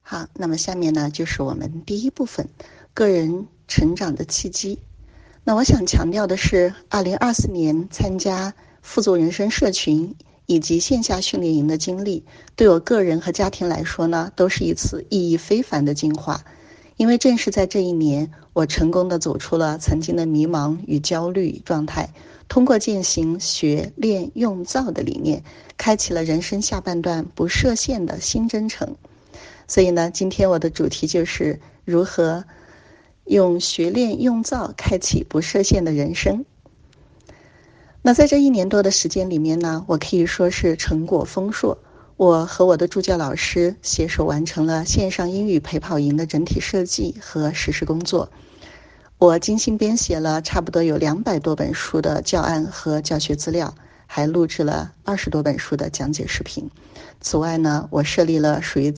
好，那么下面呢，就是我们第一部分，个人成长的契机。那我想强调的是，2024年参加富足人生社群以及线下训练营的经历，对我个人和家庭来说呢，都是一次意义非凡的进化。因为正是在这一年，我成功地走出了曾经的迷茫与焦虑状态，通过践行学、练、用、造的理念，开启了人生下半段不设限的新征程。所以呢，今天我的主题就是如何用学练用造开启不设限的人生。那在这1年多的时间里面呢，我可以说是成果丰硕。我和我的助教老师携手完成了线上英语陪跑营的整体设计和实施工作。我精心编写了差不多有200多本书的教案和教学资料，还录制了20多本书的讲解视频。此外呢，我设立了属于